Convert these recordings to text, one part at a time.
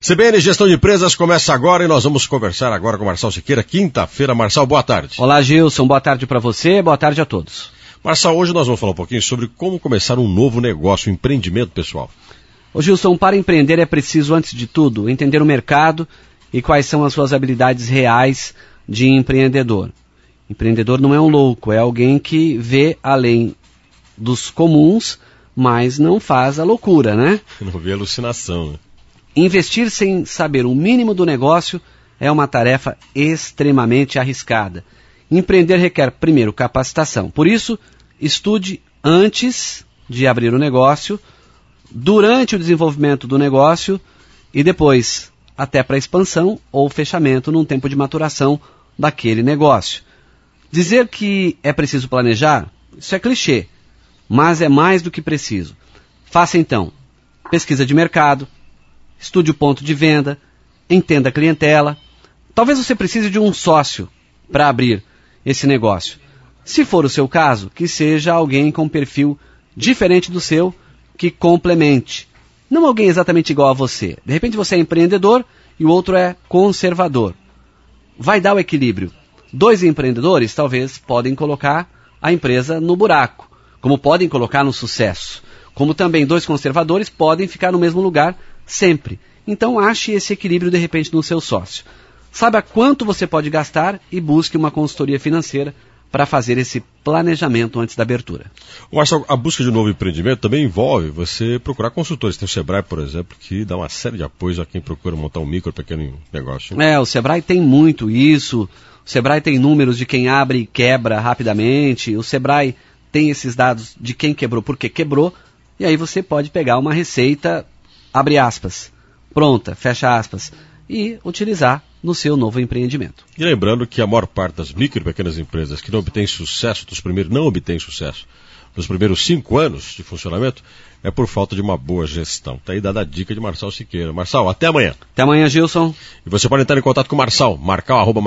CBN Gestão de Empresas começa agora e nós vamos conversar agora com Marçal Siqueira, quinta-feira. Marçal, boa tarde. Olá, Gilson, boa tarde para você, boa tarde a todos. Marçal, hoje nós vamos falar um pouquinho sobre como começar um novo negócio, um empreendimento pessoal. Ô Gilson, para empreender é preciso, antes de tudo, entender o mercado e quais são as suas habilidades reais de empreendedor. Empreendedor não é um louco, é alguém que vê além dos comuns, mas não faz a loucura, né? Não vê alucinação, né? Investir sem saber o mínimo do negócio é uma tarefa extremamente arriscada. Empreender requer, primeiro, capacitação. Por isso, estude antes de abrir o negócio, durante o desenvolvimento do negócio e depois, até para a expansão ou fechamento num tempo de maturação daquele negócio. Dizer que é preciso planejar, isso é clichê, mas é mais do que preciso. Faça então pesquisa de mercado, estude o ponto de venda, entenda a clientela. Talvez você precise de um sócio para abrir esse negócio. Se for o seu caso, que seja alguém com perfil diferente do seu, que complemente. Não alguém exatamente igual a você. De repente você é empreendedor e o outro é conservador. Vai dar o equilíbrio. Dois empreendedores talvez podem colocar a empresa no buraco, como podem colocar no sucesso. Como também dois conservadores podem ficar no mesmo lugar sempre. Então ache esse equilíbrio de repente no seu sócio. Saiba quanto você pode gastar e busque uma consultoria financeira para fazer esse planejamento antes da abertura. Marçal, a busca de um novo empreendimento também envolve você procurar consultores. Tem o Sebrae, por exemplo, que dá uma série de apoios a quem procura montar um micro, pequeno negócio. O Sebrae tem muito isso. O Sebrae tem números de quem abre e quebra rapidamente. O Sebrae tem esses dados de quem quebrou, porque quebrou. E aí você pode pegar uma receita, abre aspas, pronta, fecha aspas, e utilizar no seu novo empreendimento. E lembrando que a maior parte das micro e pequenas empresas que não obtém sucesso, não obtém sucesso nos primeiros 5 anos de funcionamento, é por falta de uma boa gestão. Está aí dada a dica de Marçal Siqueira. Marçal, até amanhã. Até amanhã, Gilson. E você pode entrar em contato com o Marçal,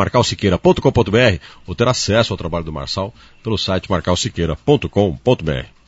marçal@marçalsiqueira.com.br ou ter acesso ao trabalho do Marçal pelo site marçalsiqueira.com.br.